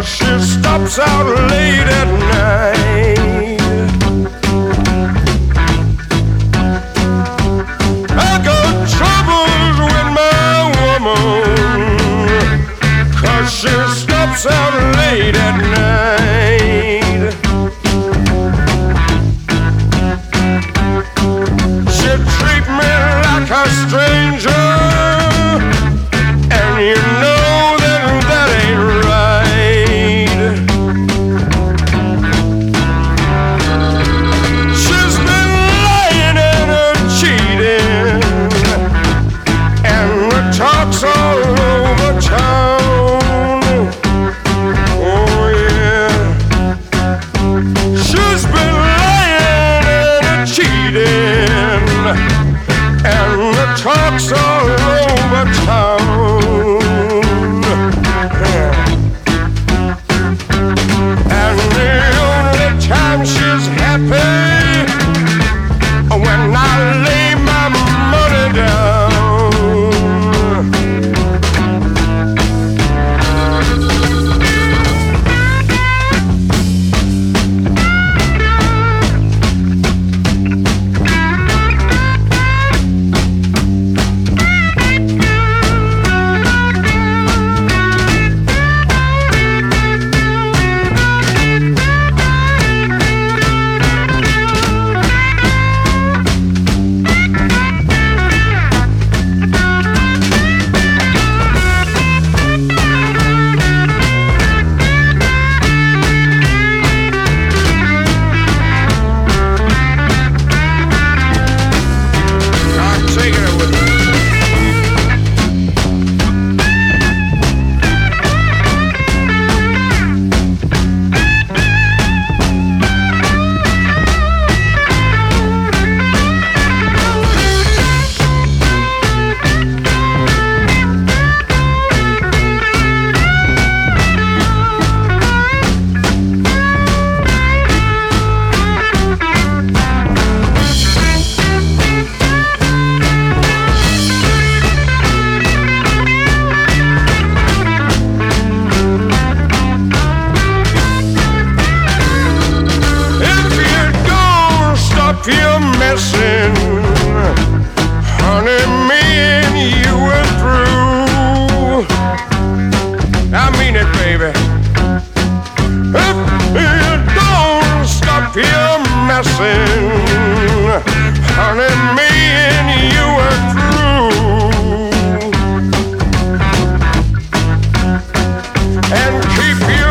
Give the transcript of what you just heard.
she stops out late at night. I got troubles with my woman, 'cause she stops out late at night. She treat me like a stranger, and you know that that ain't right. She's been lying and cheating, and the talk's all over town. Oh yeah, she's been lying and cheating, and the talk's all over town. And the only time she's happy when I lay my money down. You're messing, honey, me and you are through. I mean it, baby. If you don't stop your messing, honey, me and you are through. And keep your